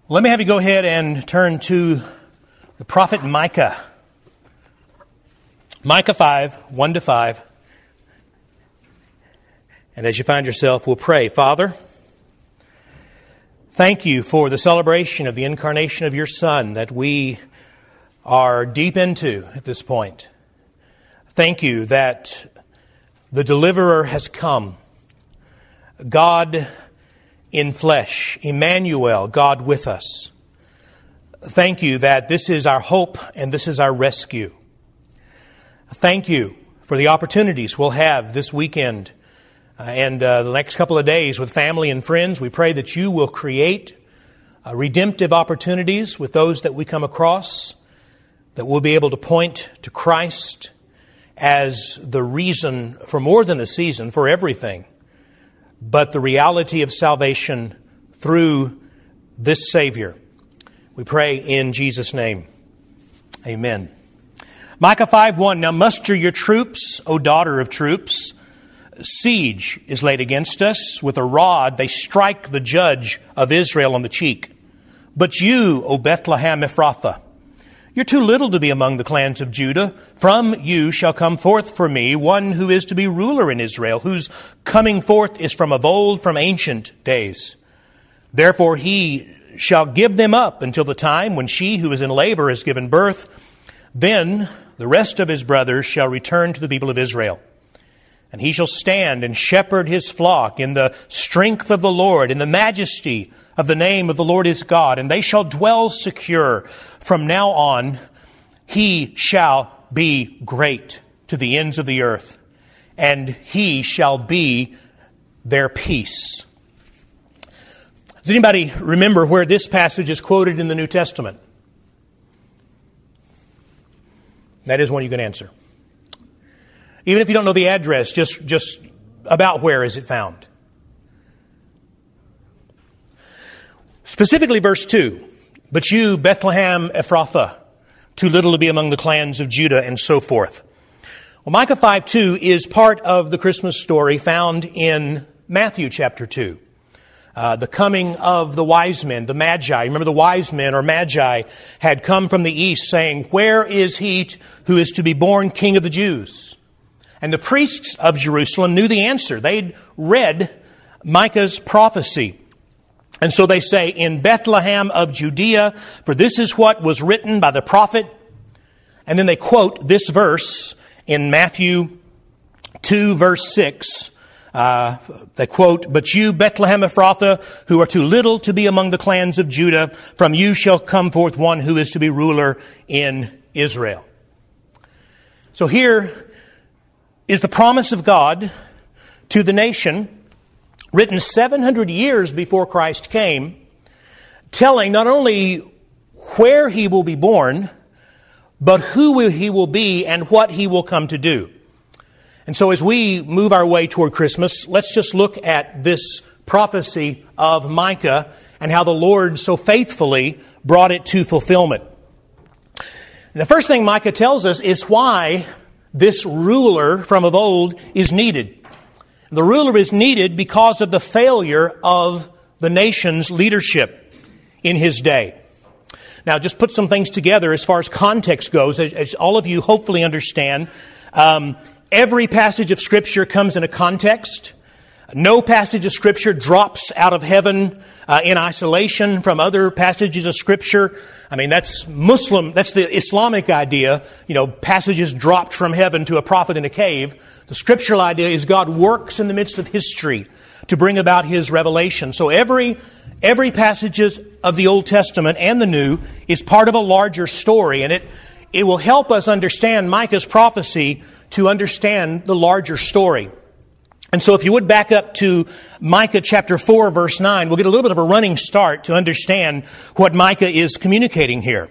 Let me have you go ahead and turn to the prophet Micah. Micah 5, 1-5. And as you find yourself, we'll pray. Father, thank you for the celebration of the incarnation of your Son that we are deep into at this point. Thank you that the deliverer has come. God in flesh, Emmanuel, God with us. Thank you that this is our hope and this is our rescue. Thank you for the opportunities we'll have this weekend and the next couple of days with family and friends. We pray that you will create redemptive opportunities with those that we come across, that we'll be able to point to Christ as the reason for more than the season, for everything, but the reality of salvation through this Savior. We pray in Jesus' name. Amen. Micah 5:1, now muster your troops, O daughter of troops. Siege is laid against us. With a rod they strike the judge of Israel on the cheek. But you, O Bethlehem Ephrathah, you're too little to be among the clans of Judah. From you shall come forth for me one who is to be ruler in Israel, whose coming forth is from of old, from ancient days. Therefore he shall give them up until the time when she who is in labor has given birth. Then the rest of his brothers shall return to the people of Israel. And he shall stand and shepherd his flock in the strength of the Lord, in the majesty of the name of the Lord his God. And they shall dwell secure. From now on, he shall be great to the ends of the earth, and he shall be their peace. Does anybody remember where this passage is quoted in the New Testament? That is one you can answer. Even if you don't know the address, just about where is it found? Specifically verse 2. But you, Bethlehem Ephrathah, too little to be among the clans of Judah, and so forth. Well, Micah 5:2 is part of the Christmas story found in Matthew chapter 2. The coming of the wise men, the Magi. Remember, the wise men or Magi had come from the east saying, where is he who is to be born King of the Jews? And the priests of Jerusalem knew the answer. They'd read Micah's prophecy. And so they say, in Bethlehem of Judea, for this is what was written by the prophet. And then they quote this verse in Matthew 2, verse 6. They quote, but you, Bethlehem Ephrathah, who are too little to be among the clans of Judah, from you shall come forth one who is to be ruler in Israel. So here is the promise of God to the nation, written 700 years before Christ came, telling not only where he will be born, but who he will be and what he will come to do. And so as we move our way toward Christmas, let's just look at this prophecy of Micah and how the Lord so faithfully brought it to fulfillment. And the first thing Micah tells us is why this ruler from of old is needed. The ruler is needed because of the failure of the nation's leadership in his day. Now, just put some things together as far as context goes. As all of you hopefully understand, every passage of Scripture comes in a context. No passage of Scripture drops out of heaven in isolation from other passages of Scripture. I mean, that's the Islamic idea. You know, passages dropped from heaven to a prophet in a cave. The scriptural idea is God works in the midst of history to bring about His revelation. So every passage of the Old Testament and the New is part of a larger story, and it will help us understand Micah's prophecy to understand the larger story. And so if you would back up to Micah chapter 4, verse 9, we'll get a little bit of a running start to understand what Micah is communicating here.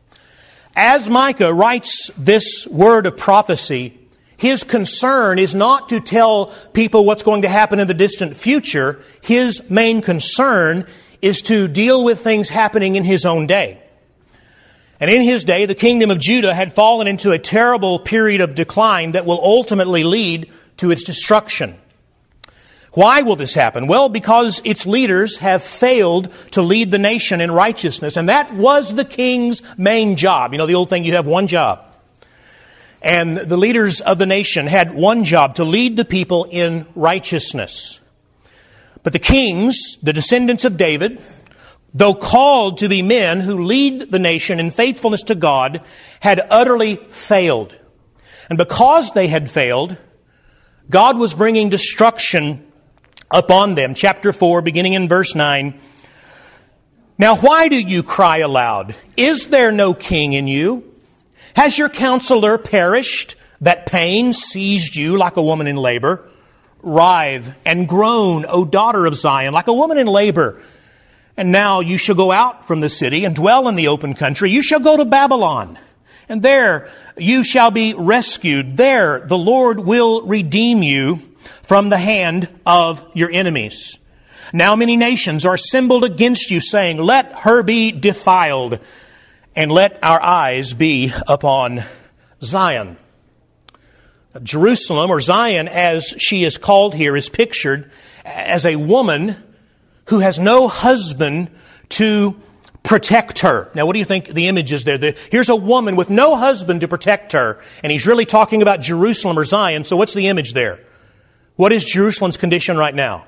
As Micah writes this word of prophecy, his concern is not to tell people what's going to happen in the distant future. His main concern is to deal with things happening in his own day. And in his day, the kingdom of Judah had fallen into a terrible period of decline that will ultimately lead to its destruction. Why will this happen? Well, because its leaders have failed to lead the nation in righteousness. And that was the king's main job. You know the old thing, you have one job. And the leaders of the nation had one job, to lead the people in righteousness. But the kings, the descendants of David, though called to be men who lead the nation in faithfulness to God, had utterly failed. And because they had failed, God was bringing destruction upon them. Chapter 4, beginning in verse 9. Now why do you cry aloud? Is there no king in you? Has your counselor perished, that pain seized you like a woman in labor? Writhe and groan, O daughter of Zion, like a woman in labor. And now you shall go out from the city and dwell in the open country. You shall go to Babylon, and there you shall be rescued. There the Lord will redeem you from the hand of your enemies. Now many nations are assembled against you, saying, let her be defiled, and let our eyes be upon Zion. Jerusalem, or Zion as she is called here, is pictured as a woman who has no husband to protect her. Now, what do you think the image is there? Here's a woman with no husband to protect her, and he's really talking about Jerusalem or Zion. So what's the image there? What is Jerusalem's condition right now?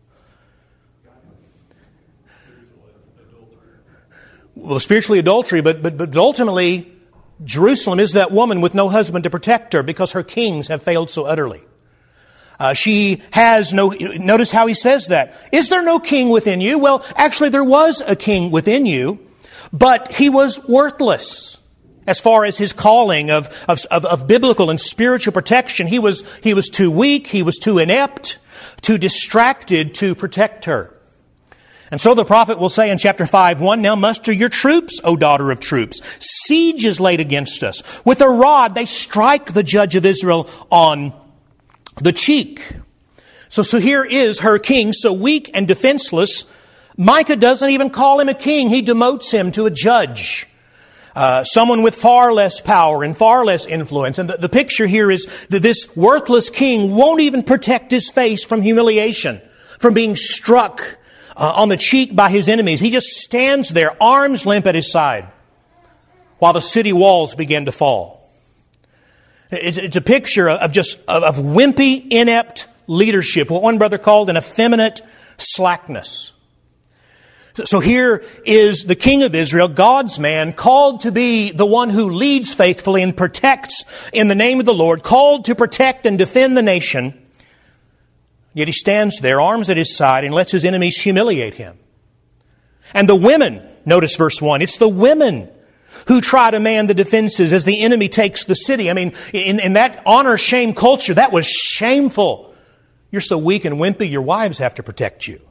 Well, spiritually adultery, but ultimately, Jerusalem is that woman with no husband to protect her because her kings have failed so utterly. She has no, notice how he says that. Is there no king within you? Well, actually there was a king within you, but he was worthless as far as his calling of biblical and spiritual protection. He was too weak, he was too inept, too distracted to protect her. And so the prophet will say in chapter 5:1, now muster your troops, O daughter of troops. Siege is laid against us. With a rod they strike the judge of Israel on the cheek. So here is her king, so weak and defenseless. Micah doesn't even call him a king. He demotes him to a judge. Someone with far less power and far less influence. And the picture here is that this worthless king won't even protect his face from humiliation, from being struck on the cheek by his enemies. He just stands there, arms limp at his side, while the city walls begin to fall. It's a picture of wimpy, inept leadership, what one brother called an effeminate slackness. So here is the king of Israel, God's man, called to be the one who leads faithfully and protects in the name of the Lord, called to protect and defend the nation. Yet he stands there, arms at his side, and lets his enemies humiliate him. And the women, notice verse 1, it's the women who try to man the defenses as the enemy takes the city. I mean, in that honor-shame culture, that was shameful. You're so weak and wimpy, your wives have to protect you.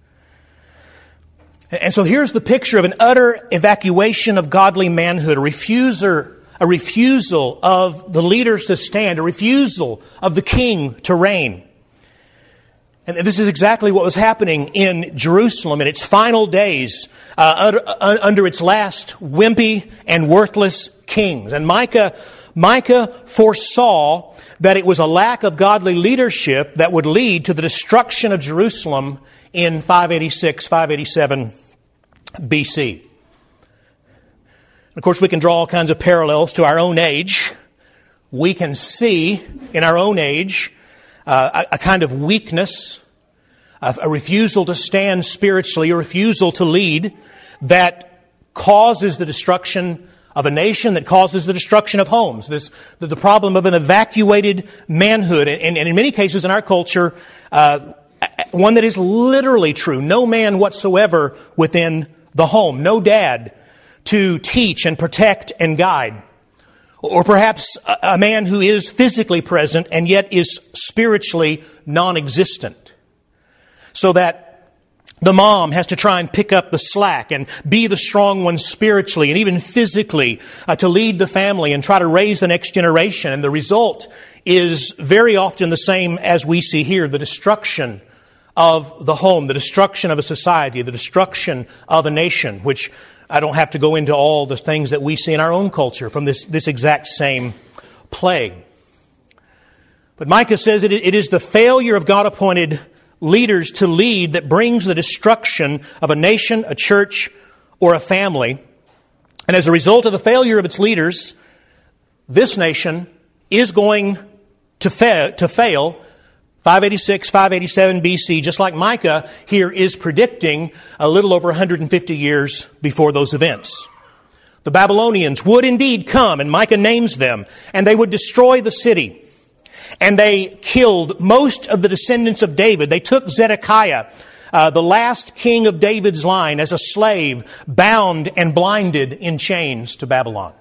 And so here's the picture of an utter evacuation of godly manhood, a refusal of the leaders to stand, a refusal of the king to reign. And this is exactly what was happening in Jerusalem in its final days under its last wimpy and worthless kings. And Micah foresaw that it was a lack of godly leadership that would lead to the destruction of Jerusalem in 586, 587 BC. Of course, we can draw all kinds of parallels to our own age. We can see in our own age a kind of weakness, a refusal to stand spiritually, a refusal to lead that causes the destruction of a nation, that causes the destruction of homes. The problem of an evacuated manhood, and in many cases in our culture, one that is literally true. No man whatsoever within the home. No dad to teach and protect and guide. Or perhaps a man who is physically present and yet is spiritually non-existent. So that the mom has to try and pick up the slack and be the strong one spiritually and even physically to lead the family and try to raise the next generation. And the result is very often the same as we see here, the destruction of the home, the destruction of a society, the destruction of a nation, which I don't have to go into all the things that we see in our own culture from this exact same plague. But Micah says it is the failure of God-appointed leaders to lead that brings the destruction of a nation, a church, or a family. And as a result of the failure of its leaders, this nation is going to fail 586, 587 BC, just like Micah here is predicting a little over 150 years before those events. The Babylonians would indeed come, and Micah names them, and they would destroy the city. And they killed most of the descendants of David. They took Zedekiah, the last king of David's line, as a slave, bound and blinded in chains to Babylon.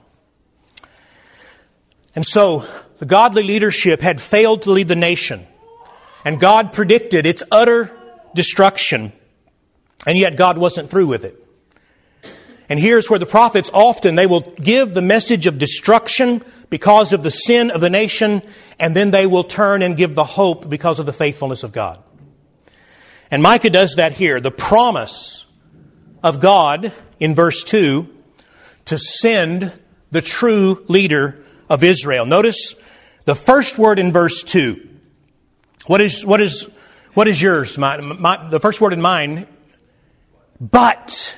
And so the godly leadership had failed to lead the nation, and God predicted its utter destruction, and yet God wasn't through with it. And here's where the prophets often, they will give the message of destruction because of the sin of the nation, and then they will turn and give the hope because of the faithfulness of God. And Micah does that here. The promise of God in verse 2 to send the true leader of Israel. Notice the first word in verse 2. What is yours? The first word in mine, but.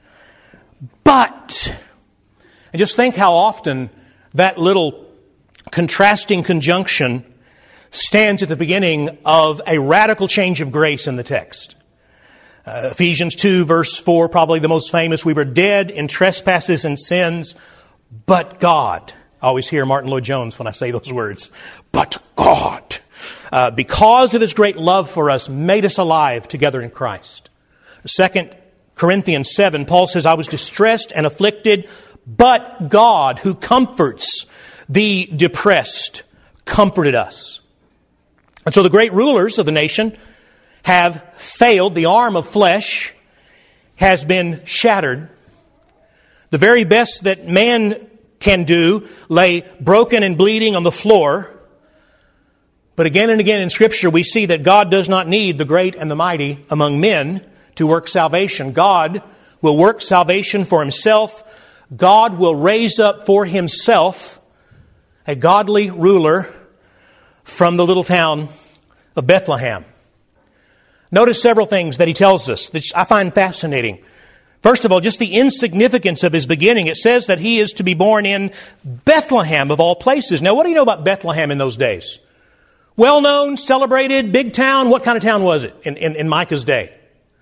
And just think how often that little contrasting conjunction stands at the beginning of a radical change of grace in the text. Ephesians 2 verse 4, probably the most famous. We were dead in trespasses and sins, but God. I always hear Martin Lloyd-Jones when I say those words. But God, because of His great love for us, made us alive together in Christ. 2 Corinthians 7, Paul says, I was distressed and afflicted, but God, who comforts the depressed, comforted us. And so the great rulers of the nation have failed. The arm of flesh has been shattered. The very best that man can do lay broken and bleeding on the floor. But again and again in Scripture we see that God does not need the great and the mighty among men to work salvation. God will work salvation for Himself. God will raise up for Himself a godly ruler from the little town of Bethlehem. Notice several things that He tells us that I find fascinating. First of all, just the insignificance of His beginning. It says that He is to be born in Bethlehem of all places. Now, what do you know about Bethlehem in those days? Well-known, celebrated, big town. What kind of town was it in Micah's day?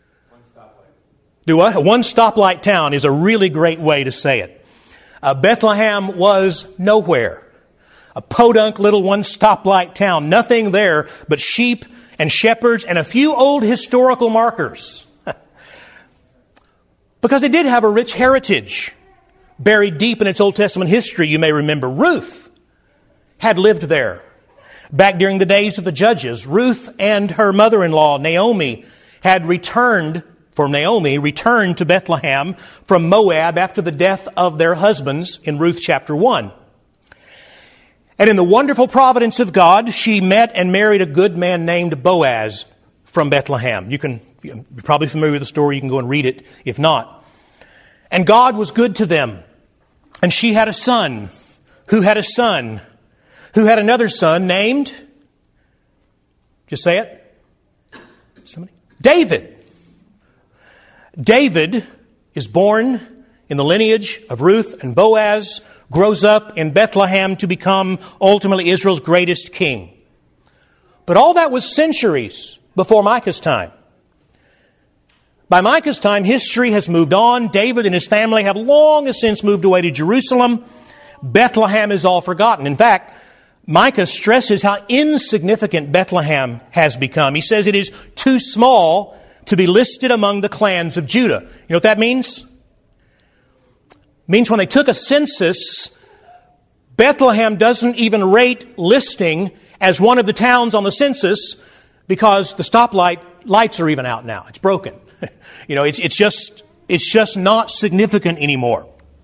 Do what? A one-stoplight town is a really great way to say it. Bethlehem was nowhere. A podunk little one-stoplight town. Nothing there but sheep and shepherds and a few old historical markers. Because it did have a rich heritage. Buried deep in its Old Testament history, you may remember, Ruth had lived there. Back during the days of the Judges, Ruth and her mother-in-law, Naomi, had returned to Bethlehem from Moab after the death of their husbands in Ruth chapter 1. And in the wonderful providence of God, she met and married a good man named Boaz from Bethlehem. You're probably familiar with the story. You can go and read it if not. And God was good to them. And she had a son who had a son who had another son named, just say it, somebody, David. David is born in the lineage of Ruth and Boaz, grows up in Bethlehem to become ultimately Israel's greatest king. But all that was centuries before Micah's time. By Micah's time, history has moved on. David and his family have long since moved away to Jerusalem. Bethlehem is all forgotten. In fact, Micah stresses how insignificant Bethlehem has become. He says it is too small to be listed among the clans of Judah. You know what that means? It means when they took a census, Bethlehem doesn't even rate listing as one of the towns on the census because the lights are even out now. It's broken. It's just not significant anymore.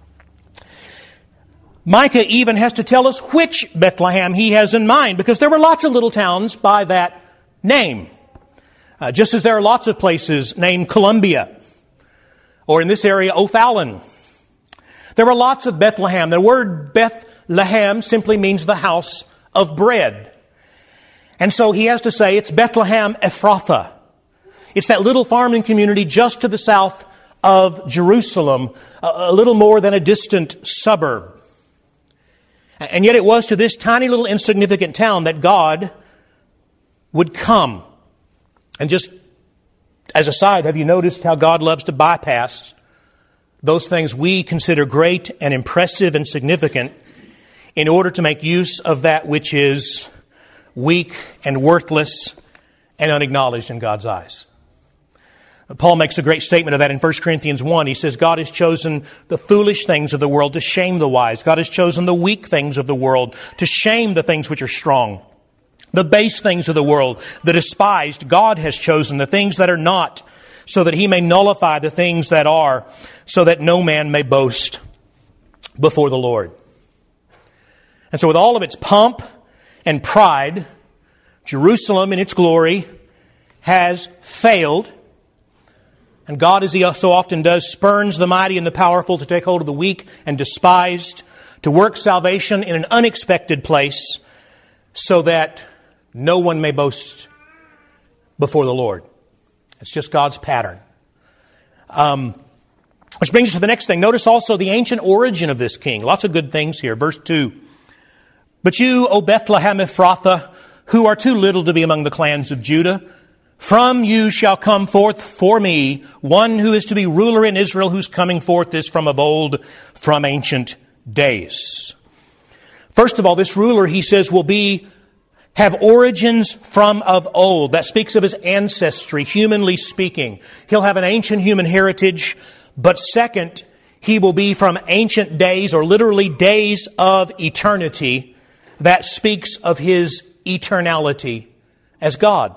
Micah even has to tell us which Bethlehem he has in mind, because there were lots of little towns by that name. Just as there are lots of places named Columbia, or in this area, O'Fallon. There were lots of Bethlehem. The word Bethlehem simply means the house of bread. And so he has to say it's Bethlehem Ephrathah, It's that little farming community just to the south of Jerusalem, a little more than a distant suburb. And yet it was to this tiny little insignificant town that God would come. And just as a side, have you noticed how God loves to bypass those things we consider great and impressive and significant in order to make use of that which is weak and worthless and unacknowledged in God's eyes? Paul makes a great statement of that in 1 Corinthians 1. He says, God has chosen the foolish things of the world to shame the wise. God has chosen the weak things of the world to shame the things which are strong. The base things of the world, the despised, God has chosen the things that are not, so that He may nullify the things that are, so that no man may boast before the Lord. And so with all of its pomp and pride, Jerusalem in its glory has failed. And God, as He so often does, spurns the mighty and the powerful to take hold of the weak and despised, to work salvation in an unexpected place, so that no one may boast before the Lord. It's just God's pattern. Which brings us to the next thing. Notice also the ancient origin of this king. Lots of good things here. Verse 2. But you, O Bethlehem Ephrathah, who are too little to be among the clans of Judah, from you shall come forth for me one who is to be ruler in Israel, whose coming forth is from of old, from ancient days. First of all, this ruler, he says, will have origins from of old. That speaks of his ancestry, humanly speaking. He'll have an ancient human heritage. But second, he will be from ancient days, or literally days of eternity. That speaks of his eternality as God.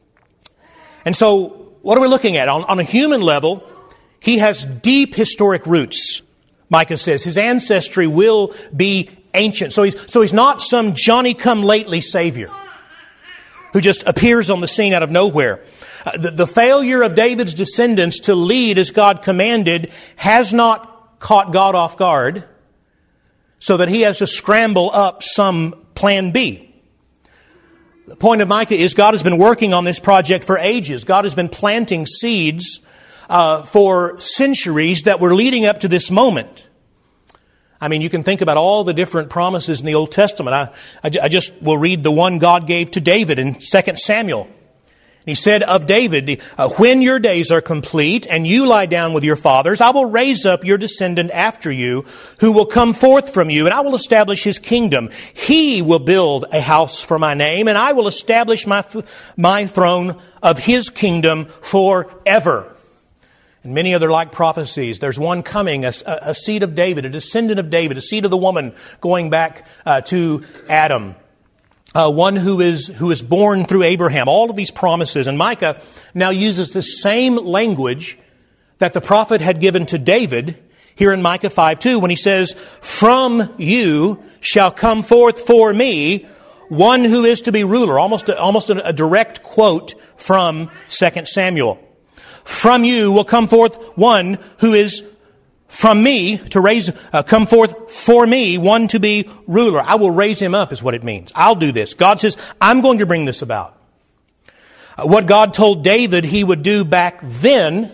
And so, what are we looking at? On a human level, he has deep historic roots, Micah says. His ancestry will be ancient. So he's not some Johnny-come-lately Savior who just appears on the scene out of nowhere. The failure of David's descendants to lead as God commanded has not caught God off guard, so that He has to scramble up some plan B. The point of Micah is God has been working on this project for ages. God has been planting seeds for centuries that were leading up to this moment. I mean, you can think about all the different promises in the Old Testament. I just will read the one God gave to David in 2 Samuel. He said of David, when your days are complete and you lie down with your fathers, I will raise up your descendant after you, who will come forth from you, and I will establish his kingdom. He will build a house for my name, and I will establish my throne of his kingdom forever. And many other like prophecies. There's one coming, a seed of David, a descendant of David, a seed of the woman going back to Adam. One who is born through Abraham. All of these promises. And Micah now uses the same language that the prophet had given to David here in Micah 5:2 when he says, from you shall come forth for me one who is to be ruler. Almost a direct quote from 2 Samuel. From you will come forth one who is from me to come forth for me, one to be ruler. I will raise him up is what it means. I'll do this. God says, I'm going to bring this about. What God told David He would do back then,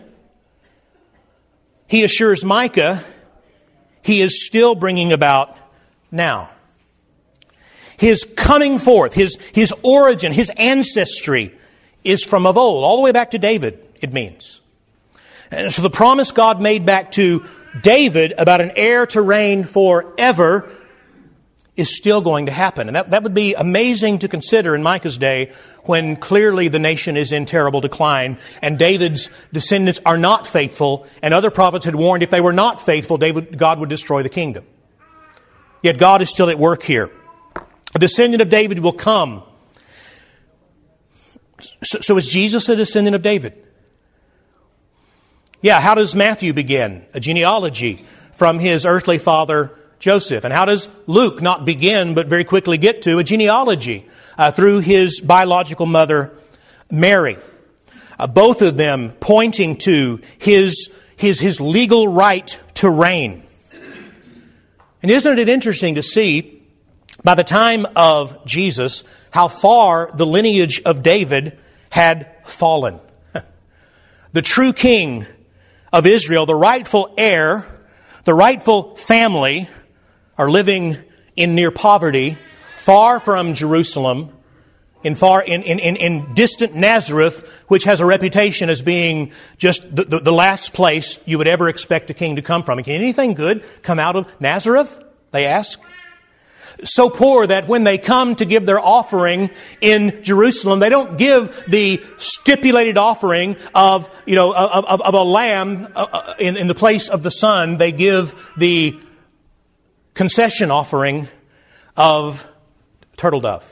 He assures Micah He is still bringing about now. His coming forth, his origin, his ancestry is from of old, all the way back to David, it means. And so the promise God made back to David about an heir to reign forever is still going to happen. And that would be amazing to consider in Micah's day, when clearly the nation is in terrible decline and David's descendants are not faithful, and other prophets had warned if they were not faithful, God would destroy the kingdom. Yet God is still at work here. A descendant of David will come. So is Jesus a descendant of David? Yeah, how does Matthew begin? A genealogy from his earthly father, Joseph. And how does Luke not begin, but very quickly get to a genealogy through his biological mother, Mary? Both of them pointing to his legal right to reign. And isn't it interesting to see, by the time of Jesus, how far the lineage of David had fallen? the true king of Israel, the rightful heir, the rightful family, are living in near poverty, far from Jerusalem, in distant Nazareth, which has a reputation as being just the last place you would ever expect a king to come from. Can anything good come out of Nazareth? They ask. So poor that when they come to give their offering in Jerusalem, they don't give the stipulated offering of a lamb in the place of the son. They give the concession offering of turtle dove.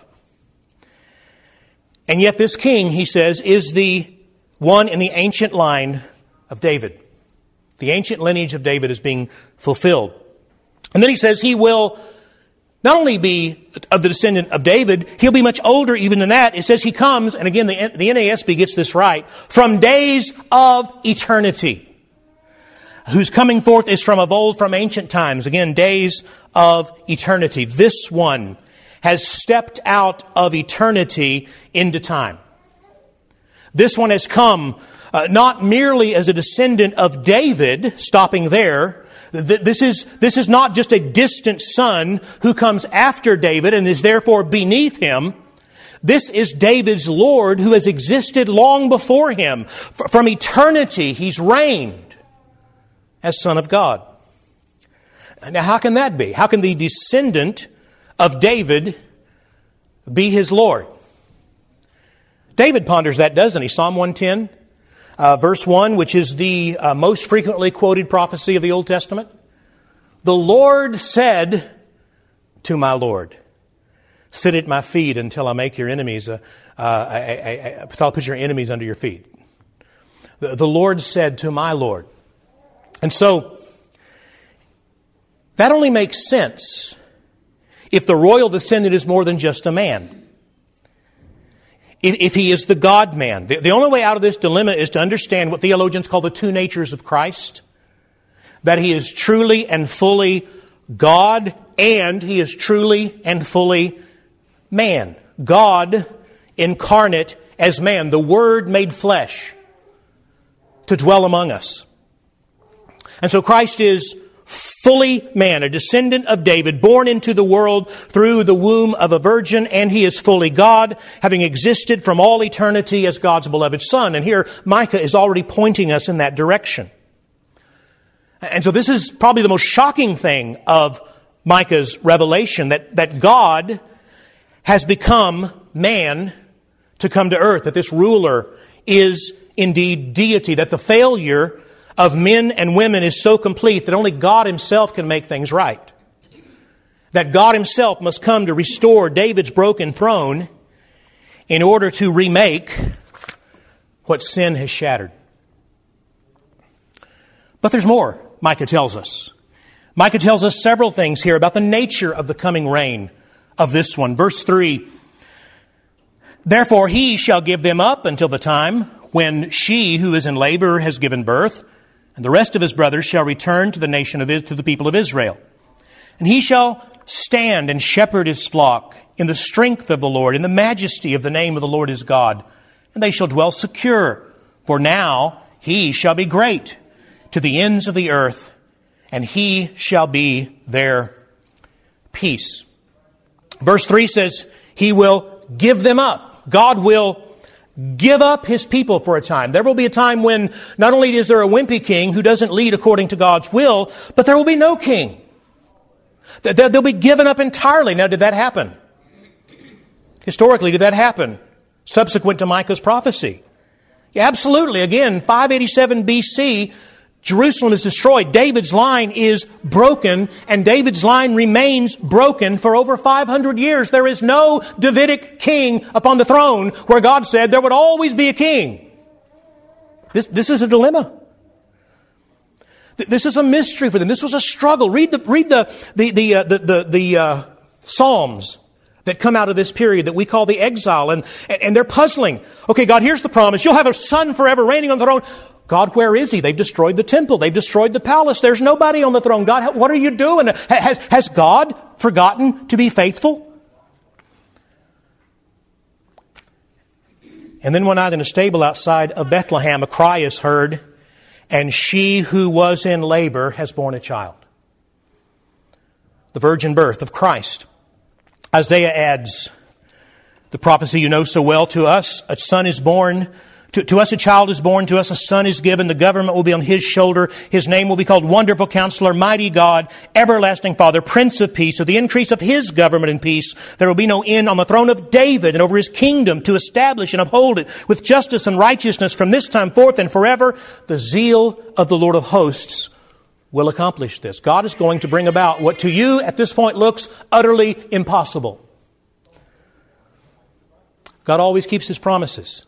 And yet this king, he says, is the one in the ancient line of David. The ancient lineage of David is being fulfilled. And then he says he will not only be of the descendant of David, he'll be much older even than that. It says he comes, and again, the NASB gets this right, from days of eternity. Whose coming forth is from of old, from ancient times. Again, days of eternity. This one has stepped out of eternity into time. This one has come not merely as a descendant of David, stopping there. This is not just a distant son who comes after David and is therefore beneath him. This is David's Lord who has existed long before him. From eternity, he's reigned as Son of God. Now, how can that be? How can the descendant of David be his Lord? David ponders that, doesn't he? Psalm 110, verse 1, which is the most frequently quoted prophecy of the Old Testament. The Lord said to my Lord, sit at my feet until I make your enemies, I'll put your enemies under your feet. The Lord said to my Lord. And so, that only makes sense if the royal descendant is more than just a man. If he is the God-man. The only way out of this dilemma is to understand what theologians call the two natures of Christ. That he is truly and fully God, and he is truly and fully man. God incarnate as man, the Word made flesh to dwell among us. And so Christ is fully man, a descendant of David, born into the world through the womb of a virgin, and he is fully God, having existed from all eternity as God's beloved Son. And here Micah is already pointing us in that direction. And so this is probably the most shocking thing of Micah's revelation, that God has become man to come to earth, that this ruler is indeed deity, that the failure of men and women is so complete that only God Himself can make things right. That God Himself must come to restore David's broken throne in order to remake what sin has shattered. But there's more, Micah tells us. Micah tells us several things here about the nature of the coming reign of this one. Verse 3, therefore he shall give them up until the time when she who is in labor has given birth, and the rest of his brothers shall return to the nation of to the people of Israel. And he shall stand and shepherd his flock in the strength of the Lord, in the majesty of the name of the Lord his God. And they shall dwell secure, for now he shall be great to the ends of the earth, and he shall be their peace. Verse 3 says, he will give them up. God will give up His people for a time. There will be a time when not only is there a wimpy king who doesn't lead according to God's will, but there will be no king. They'll be given up entirely. Now, did that happen? Historically, did that happen? Subsequent to Micah's prophecy? Yeah, absolutely. Again, 587 BC, Jerusalem is destroyed. David's line is broken, and David's line remains broken for over 500 years. There is no Davidic king upon the throne where God said there would always be a king. This is a dilemma. This is a mystery for them. This was a struggle. Read the Psalms that come out of this period that we call the exile, and they're puzzling. Okay, God, here's the promise. You'll have a son forever reigning on the throne. God, where is He? They've destroyed the temple. They've destroyed the palace. There's nobody on the throne. God, what are you doing? Has God forgotten to be faithful? And then one night in a stable outside of Bethlehem, a cry is heard, and she who was in labor has borne a child. The virgin birth of Christ. Isaiah adds the prophecy you know so well to us. A son is born. To us a child is born. To us a son is given. The government will be on his shoulder. His name will be called Wonderful Counselor, Mighty God, Everlasting Father, Prince of Peace. Of the increase of his government and peace, there will be no end on the throne of David and over his kingdom to establish and uphold it with justice and righteousness from this time forth and forever. The zeal of the Lord of hosts will accomplish this. God is going to bring about what to you at this point looks utterly impossible. God always keeps His promises.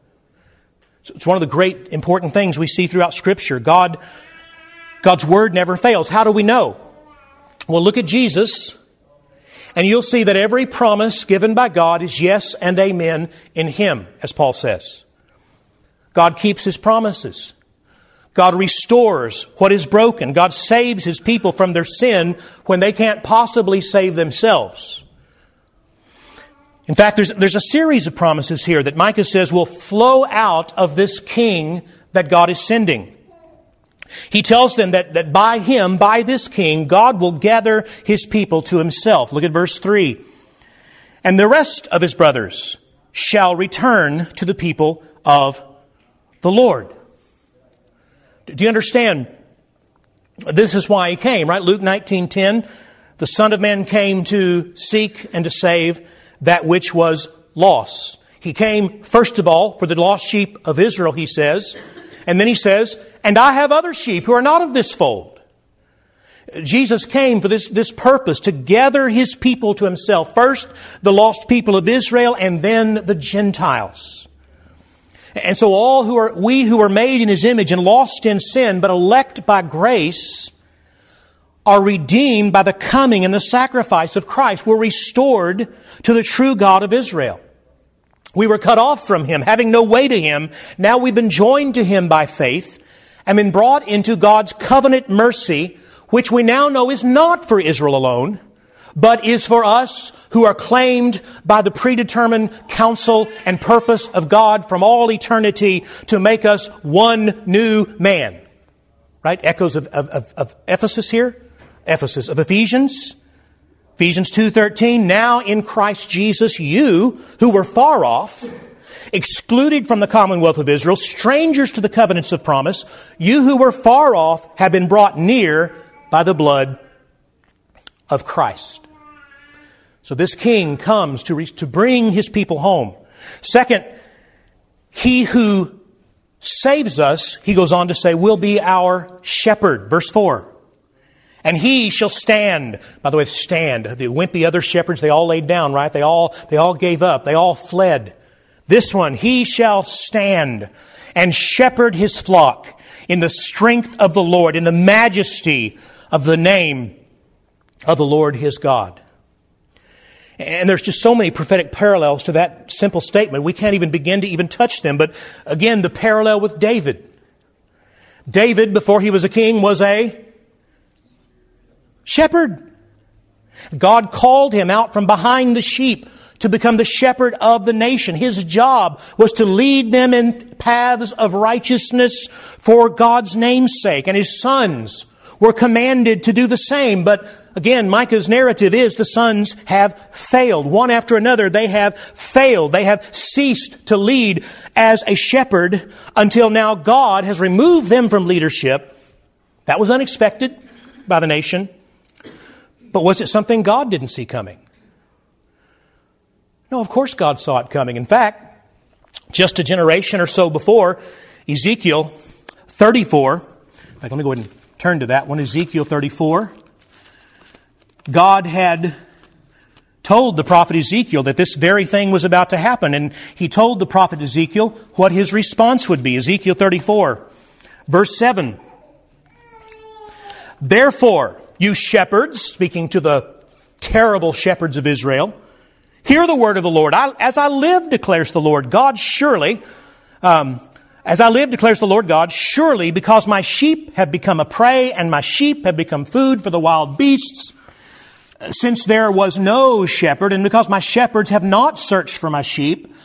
It's one of the great important things we see throughout Scripture. God's Word never fails. How do we know? Well, look at Jesus, and you'll see that every promise given by God is yes and amen in Him, as Paul says. God keeps His promises. God restores what is broken. God saves His people from their sin when they can't possibly save themselves. In fact, there's a series of promises here that Micah says will flow out of this king that God is sending. He tells them that by him, by this king, God will gather His people to Himself. Look at verse 3. And the rest of His brothers shall return to the people of the Lord. Do you understand? This is why He came, right? Luke 19:10, the Son of Man came to seek and to save that which was lost. He came, first of all, for the lost sheep of Israel, He says. And then He says, and I have other sheep who are not of this fold. Jesus came for this purpose, to gather His people to Himself. First, the lost people of Israel, and then the Gentiles. And so we who are made in His image and lost in sin, but elect by grace, are redeemed by the coming and the sacrifice of Christ. We're restored to the true God of Israel. We were cut off from Him, having no way to Him. Now we've been joined to Him by faith and been brought into God's covenant mercy, which we now know is not for Israel alone, but is for us who are claimed by the predetermined counsel and purpose of God from all eternity to make us one new man. Right? Echoes of Ephesus here. Ephesus, of Ephesians. Ephesians 2:13, now in Christ Jesus, you who were far off, excluded from the commonwealth of Israel, strangers to the covenants of promise, you who were far off have been brought near by the blood of Christ. So this king comes to bring His people home. Second, He who saves us, He goes on to say, will be our shepherd. Verse 4. And He shall stand. By the way, stand. The wimpy other shepherds, they all laid down, right? They all gave up. They all fled. This one, He shall stand and shepherd His flock in the strength of the Lord, in the majesty of the name of the Lord His God. And there's just so many prophetic parallels to that simple statement. We can't even begin to even touch them. But again, the parallel with David. David, before he was a king, was a shepherd. God called him out from behind the sheep to become the shepherd of the nation. His job was to lead them in paths of righteousness for God's name's sake. And his sons were commanded to do the same. But again, Micah's narrative is the sons have failed. One after another, they have failed. They have ceased to lead as a shepherd until now God has removed them from leadership. That was unexpected by the nation. But was it something God didn't see coming? No, of course God saw it coming. In fact, just a generation or so before, Ezekiel 34, in fact, let me go ahead and turn to that one, Ezekiel 34. God had told the prophet Ezekiel that this very thing was about to happen. And He told the prophet Ezekiel what his response would be. Ezekiel 34, verse 7. Therefore, you shepherds, speaking to the terrible shepherds of Israel, hear the word of the Lord. As I live, declares the Lord God, surely, as I live, declares the Lord God, surely because my sheep have become a prey and my sheep have become food for the wild beasts, since there was no shepherd, and because my shepherds have not searched for my sheep,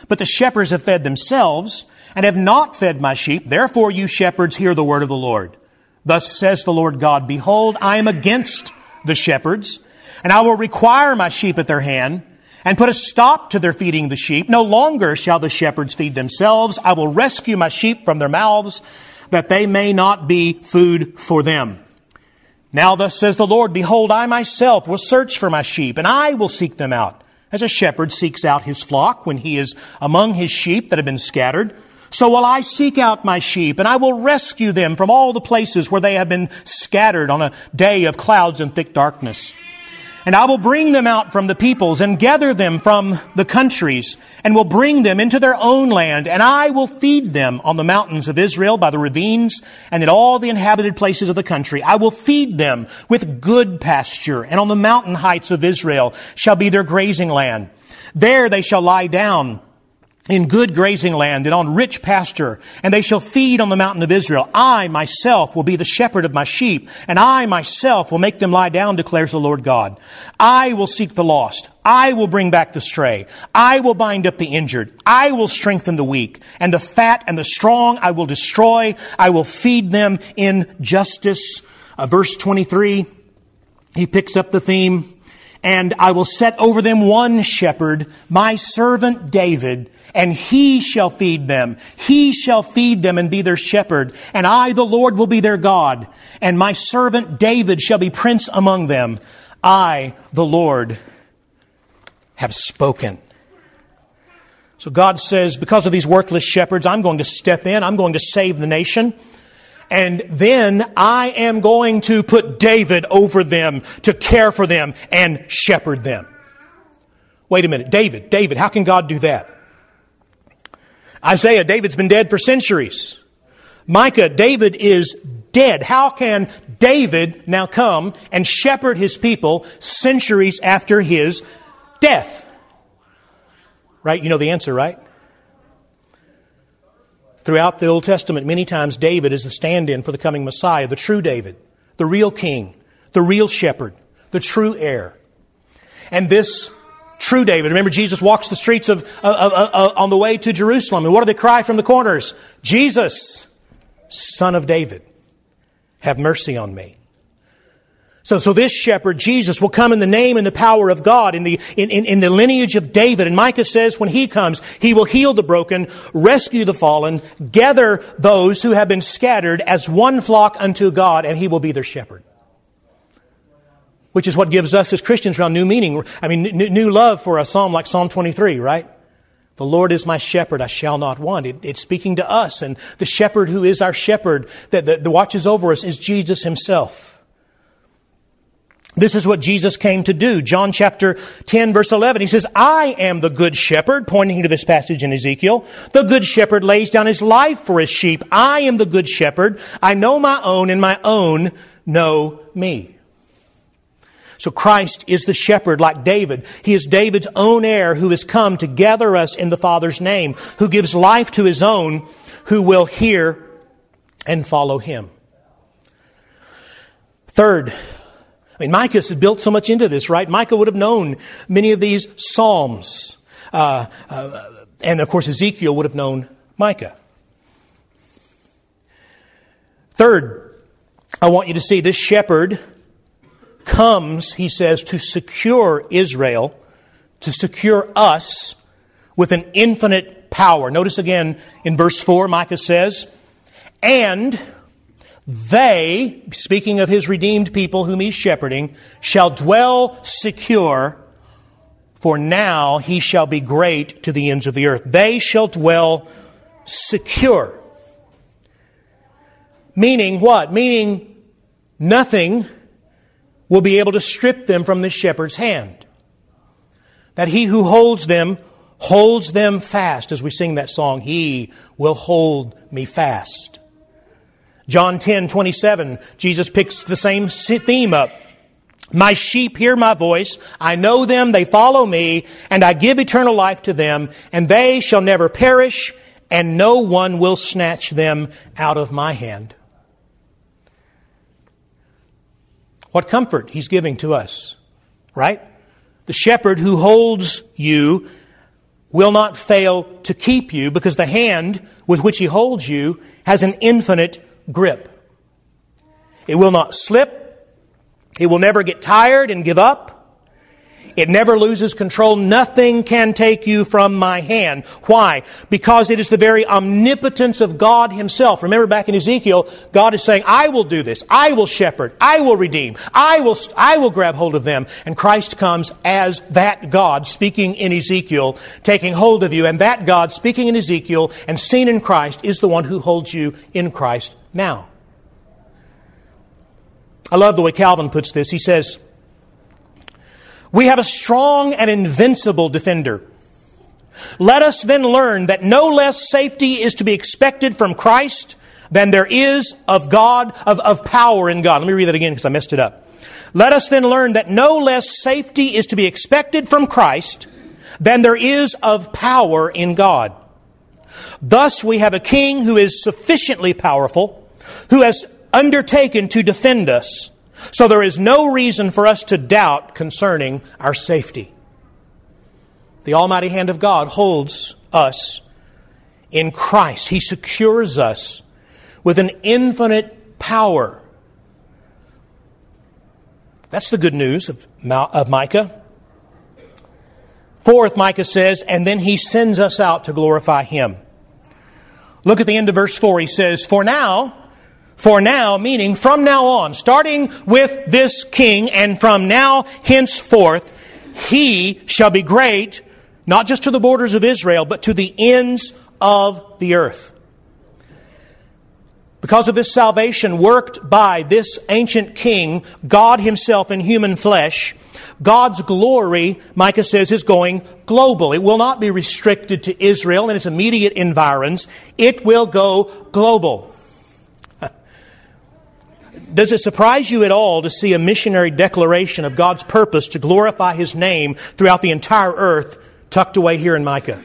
but the shepherds have fed themselves and have not fed my sheep. Therefore, you shepherds, hear the word of the Lord. Thus says the Lord God, behold, I am against the shepherds, and I will require my sheep at their hand, and put a stop to their feeding the sheep. No longer shall the shepherds feed themselves. I will rescue my sheep from their mouths, that they may not be food for them. Now thus says the Lord, behold, I myself will search for my sheep, and I will seek them out, as a shepherd seeks out his flock when he is among his sheep that have been scattered. So will I seek out my sheep, and I will rescue them from all the places where they have been scattered on a day of clouds and thick darkness. And I will bring them out from the peoples and gather them from the countries and will bring them into their own land. And I will feed them on the mountains of Israel by the ravines and in all the inhabited places of the country. I will feed them with good pasture, and on the mountain heights of Israel shall be their grazing land. There they shall lie down in good grazing land and on rich pasture, and they shall feed on the mountain of Israel. I myself will be the shepherd of my sheep, and I myself will make them lie down, declares the Lord God. I will seek the lost. I will bring back the stray. I will bind up the injured. I will strengthen the weak, and the fat and the strong I will destroy. I will feed them in justice. Verse 23, he picks up the theme. And I will set over them one shepherd, my servant David, and he shall feed them. He shall feed them and be their shepherd. And I, the Lord, will be their God. And my servant David shall be prince among them. I, the Lord, have spoken. So God says, because of these worthless shepherds, I'm going to step in. I'm going to save the nation. And then I am going to put David over them to care for them and shepherd them. Wait a minute. David, how can God do that? Isaiah, David's been dead for centuries. Micah, David is dead. How can David now come and shepherd his people centuries after his death? Right? You know the answer, right? Throughout the Old Testament, many times David is the stand-in for the coming Messiah, the true David, the real king, the real shepherd, the true heir. And this true David, remember Jesus walks the streets on the way to Jerusalem. And what do they cry from the corners? Jesus, Son of David, have mercy on me. So this shepherd, Jesus, will come in the name and the power of God, in the lineage of David. And Micah says when he comes, he will heal the broken, rescue the fallen, gather those who have been scattered as one flock unto God, and he will be their shepherd. Which is what gives us as Christians now new meaning. I mean, new love for a psalm like Psalm 23, right? The Lord is my shepherd, I shall not want. It's speaking to us, and the shepherd who is our shepherd that watches over us is Jesus himself. This is what Jesus came to do. John chapter 10, verse 11, he says, I am the good shepherd, pointing to this passage in Ezekiel. The good shepherd lays down his life for his sheep. I am the good shepherd. I know my own, and my own know me. So Christ is the shepherd like David. He is David's own heir who has come to gather us in the Father's name, who gives life to his own, who will hear and follow him. Third, Micah has built so much into this, right? Micah would have known many of these Psalms. And of course, Ezekiel would have known Micah. Third, I want you to see this shepherd comes, he says, to secure Israel, to secure us with an infinite power. Notice again in verse 4, Micah says, and they, speaking of his redeemed people whom he's shepherding, shall dwell secure, for now he shall be great to the ends of the earth. They shall dwell secure. Meaning what? Meaning nothing will be able to strip them from the shepherd's hand. That he who holds them fast. As we sing that song, he will hold me fast. John 10:27, Jesus picks the same theme up. My sheep hear my voice. I know them, they follow me, and I give eternal life to them, and they shall never perish, and no one will snatch them out of my hand. What comfort he's giving to us, right? The shepherd who holds you will not fail to keep you, because the hand with which He holds you has an infinite grip. It will not slip. It will never get tired and give up. It never loses control. Nothing can take you from my hand. Why? Because it is the very omnipotence of God Himself. Remember back in Ezekiel, God is saying, I will do this. I will shepherd. I will redeem. I will grab hold of them. And Christ comes as that God speaking in Ezekiel, taking hold of you. And that God speaking in Ezekiel and seen in Christ is the one who holds you in Christ now. I love the way Calvin puts this. He says, we have a strong and invincible defender. Let us then learn that no less safety is to be expected from Christ than there is of God, of power in God. Let me read that again because I messed it up. Let us then learn that no less safety is to be expected from Christ than there is of power in God. Thus we have a King who is sufficiently powerful, who has undertaken to defend us. So there is no reason for us to doubt concerning our safety. The almighty hand of God holds us in Christ. He secures us with an infinite power. That's the good news of Micah. Fourth, Micah says, and then He sends us out to glorify Him. Look at the end of verse 4. He says, For now, meaning from now on, starting with this king, and from now henceforth, He shall be great, not just to the borders of Israel, but to the ends of the earth. Because of this salvation worked by this ancient king, God Himself in human flesh, God's glory, Micah says, is going global. It will not be restricted to Israel and its immediate environs. It will go global. Does it surprise you at all to see a missionary declaration of God's purpose to glorify His name throughout the entire earth tucked away here in Micah?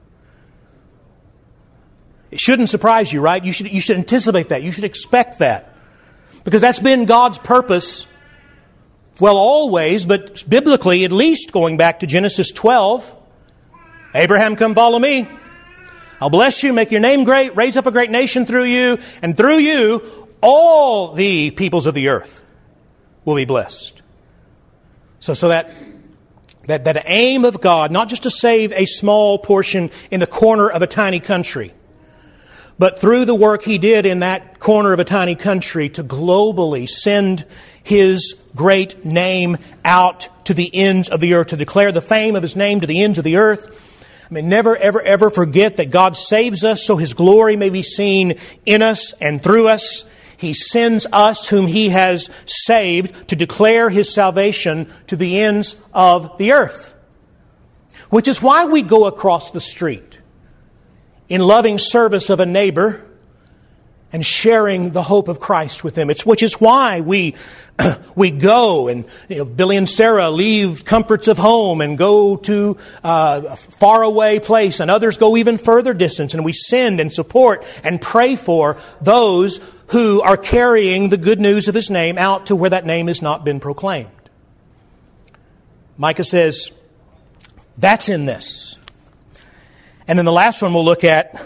It shouldn't surprise you, right? You should anticipate that. You should expect that. Because that's been God's purpose, well, always, but biblically, at least going back to Genesis 12. Abraham, come follow me. I'll bless you, make your name great, raise up a great nation through you, and through you, all the peoples of the earth will be blessed. So that aim of God, not just to save a small portion in the corner of a tiny country, but through the work He did in that corner of a tiny country to globally send His great name out to the ends of the earth, to declare the fame of His name to the ends of the earth. I mean, never, ever, ever forget that God saves us so His glory may be seen in us and through us. He sends us whom He has saved to declare His salvation to the ends of the earth. Which is why we go across the street in loving service of a neighbor and sharing the hope of Christ with them. Which is why we go and Billy and Sarah leave comforts of home and go to a faraway place, and others go even further distance, and we send and support and pray for those who are carrying the good news of His name out to where that name has not been proclaimed. Micah says, that's in this. And then the last one we'll look at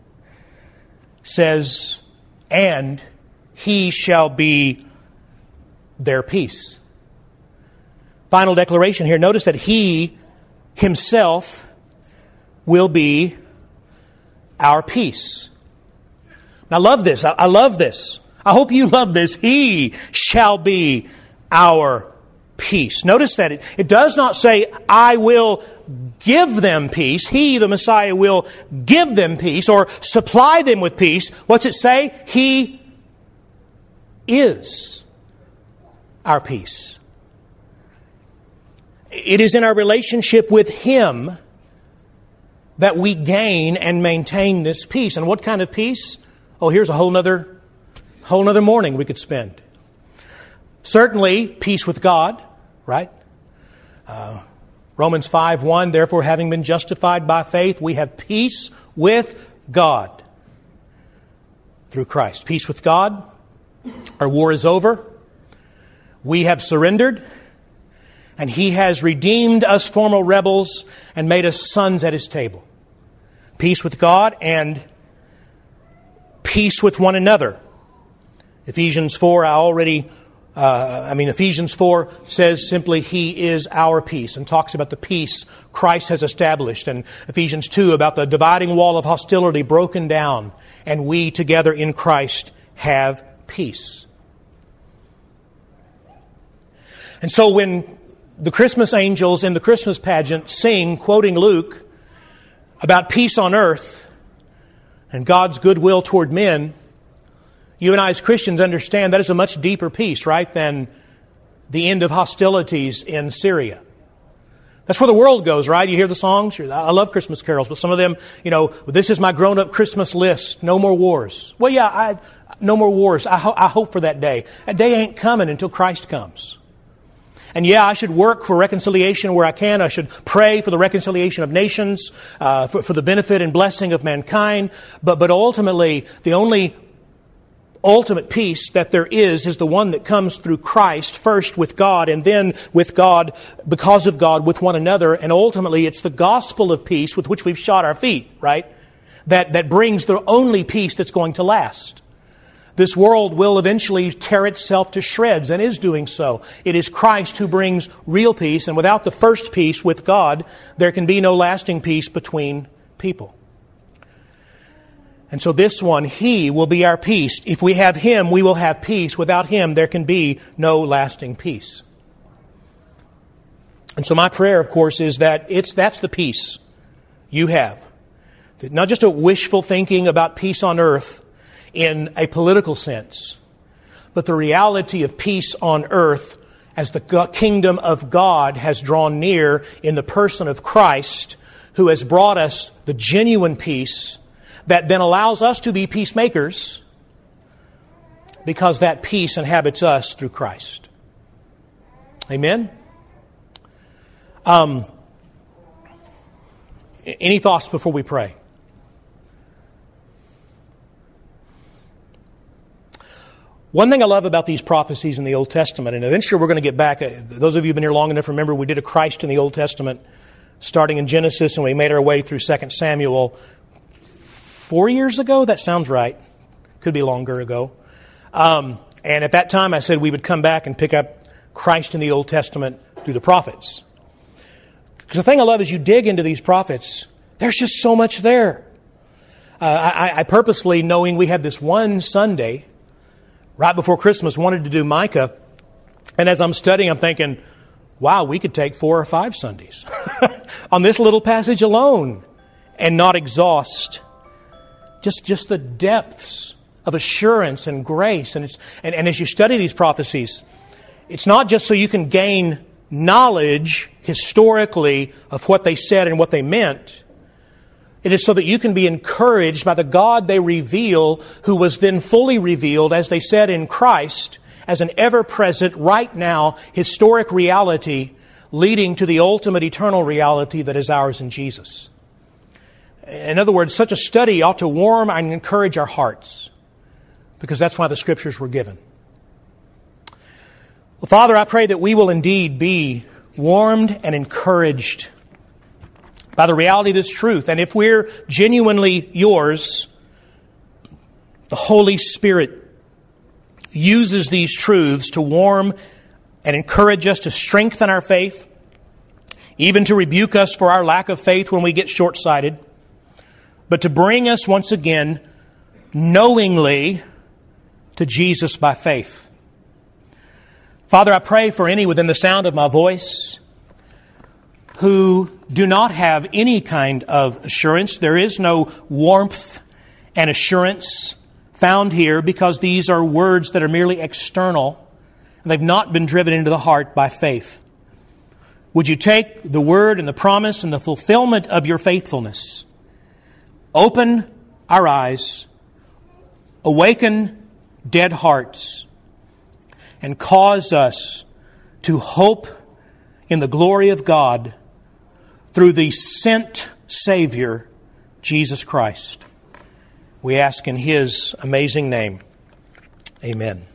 says, and He shall be their peace. Final declaration here. Notice that He Himself will be our peace. I love this. I love this. I hope you love this. He shall be our peace. Notice that it does not say, I will give them peace. He, the Messiah, will give them peace or supply them with peace. What's it say? He is our peace. It is in our relationship with Him that we gain and maintain this peace. And what kind of peace? Oh, here's a whole nother morning we could spend. Certainly, peace with God, right? Romans 5:1, therefore, having been justified by faith, we have peace with God through Christ. Peace with God. Our war is over. We have surrendered. And He has redeemed us former rebels and made us sons at His table. Peace with God and peace with one another. Ephesians 4, Ephesians 4 says simply, He is our peace, and talks about the peace Christ has established. And Ephesians 2 about the dividing wall of hostility broken down, and we together in Christ have peace. And so when the Christmas angels in the Christmas pageant sing, quoting Luke, about peace on earth and God's goodwill toward men, you and I as Christians understand that is a much deeper peace, right, than the end of hostilities in Syria. That's where the world goes, right? You hear the songs. I love Christmas carols, but some of them, this is my grown-up Christmas list. No more wars. Well, yeah, no more wars. I hope for that day. That day ain't coming until Christ comes. And yeah, I should work for reconciliation where I can. I should pray for the reconciliation of nations, for the benefit and blessing of mankind. But ultimately, the only ultimate peace that there is the one that comes through Christ, first with God, and then with God, because of God, with one another. And ultimately, it's the gospel of peace with which we've shod our feet, right? That brings the only peace that's going to last. This world will eventually tear itself to shreds and is doing so. It is Christ who brings real peace, and without the first peace with God, there can be no lasting peace between people. And so this one, He will be our peace. If we have Him, we will have peace. Without Him, there can be no lasting peace. And so my prayer, of course, is that that's the peace you have. Not just a wishful thinking about peace on earth in a political sense, but the reality of peace on earth as the kingdom of God has drawn near in the person of Christ, who has brought us the genuine peace that then allows us to be peacemakers, because that peace inhabits us through Christ. Amen? Any thoughts before we pray? One thing I love about these prophecies in the Old Testament, and eventually we're going to get back, those of you who've been here long enough, remember we did a Christ in the Old Testament starting in Genesis, and we made our way through 2 Samuel 4 years ago? That sounds right. Could be longer ago. And at that time I said we would come back and pick up Christ in the Old Testament through the prophets. Because the thing I love is you dig into these prophets, there's just so much there. I purposefully, knowing we had this one Sunday right before Christmas, wanted to do Micah. And as I'm studying, I'm thinking, wow, we could take 4 or 5 Sundays on this little passage alone and not exhaust just the depths of assurance and grace. And as you study these prophecies, it's not just so you can gain knowledge historically of what they said and what they meant. It is so that you can be encouraged by the God they reveal, who was then fully revealed, as they said, in Christ, as an ever-present, right now, historic reality leading to the ultimate eternal reality that is ours in Jesus. In other words, such a study ought to warm and encourage our hearts, because that's why the Scriptures were given. Well, Father, I pray that we will indeed be warmed and encouraged by the reality of this truth. And if we're genuinely yours, the Holy Spirit uses these truths to warm and encourage us, to strengthen our faith, even to rebuke us for our lack of faith when we get short-sighted, but to bring us once again knowingly to Jesus by faith. Father, I pray for any within the sound of my voice who do not have any kind of assurance. There is no warmth and assurance found here, because these are words that are merely external and they've not been driven into the heart by faith. Would you take the word and the promise and the fulfillment of your faithfulness, open our eyes, awaken dead hearts, and cause us to hope in the glory of God through the sent Savior, Jesus Christ. We ask in His amazing name. Amen.